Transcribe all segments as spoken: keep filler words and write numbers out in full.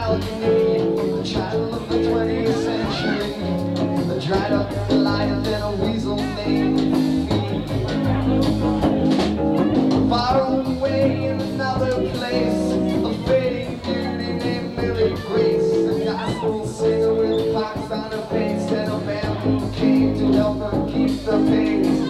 Allegheny, the child of the twentieth century, the dried up Goliath and a weasel named me. Far away in another place, a fading beauty named Millie Grace, a gospel singer with pox on her face, and a man who came to help her keep the pace.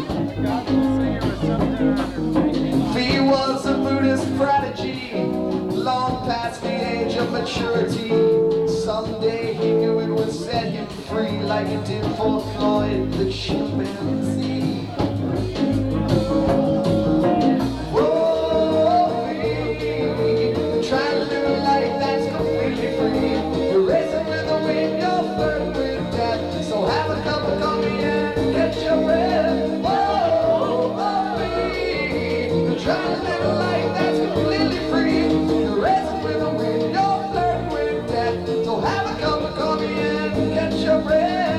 He was a Buddhist prodigy, long past the age of maturity. Someday he knew it would set him free, like it did for Floyd the chimpanzee. Whoa, me, trying to live a life that's completely free. You're racing with the wind, you're flirting with death, so have a cup of coffee and catch your breath. Whoa, oh, me, trying to live a life that's completely free. You're racing with the wind, you're flirting with death, so have a cup of coffee and catch your breath.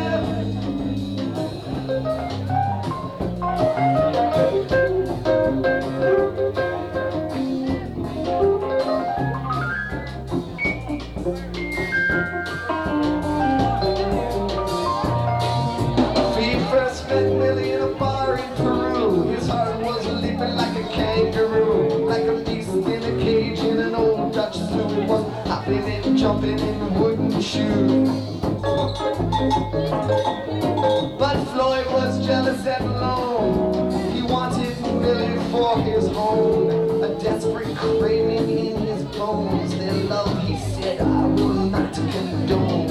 We first met Millie in a bar in Peru. His heart was leaping like a kangaroo, like a beast in a cage in an old Dutch zoo. It was hopping and jumping in wooden shoes. But Floyd was jealous and alone. He wanted Millie for his home, a desperate craving in his bones. Their love, he said, I will not condone.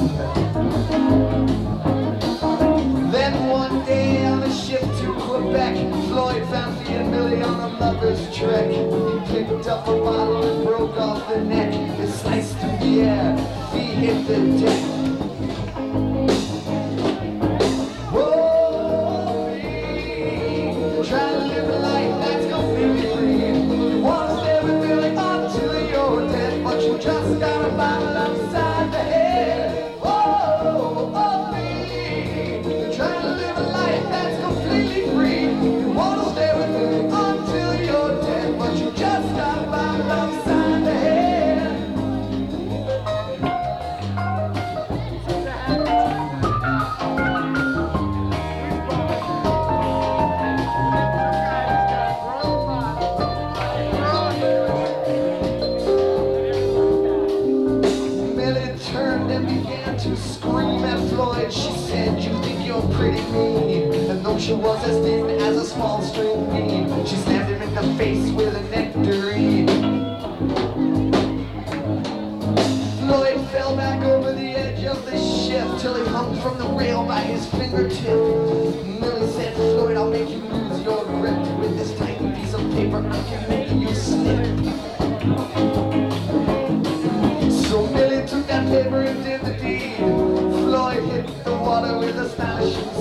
Then one day on a ship to Quebec, Floyd found Fee and Millie on a lover's trek. He picked up a bottle and broke off the neck. It sliced through the air, Fee hit the deck. Whoa, Fee, try to live a life that's completely free. You wanna stay with Millie until you're dead, but you just got a bottle upside the head. Whoa, oh, Fee, trying to live a life that's completely free. You wanna stay with me until you're dead, but you just got a bottle upside the head. Millie turned and began to scream at Floyd. She said, you think you're pretty mean, and though she was as thin as a small string bean, she slammed him in the face with a nectarine. Floyd fell back over the edge of the ship till he hung from the rail by his fingertip. Millie said, Floyd, I'll make you lose your grip. With this tiny piece of paper, I can make you slip. So Millie took that paper and did the deed. Floyd hit the water with astonishing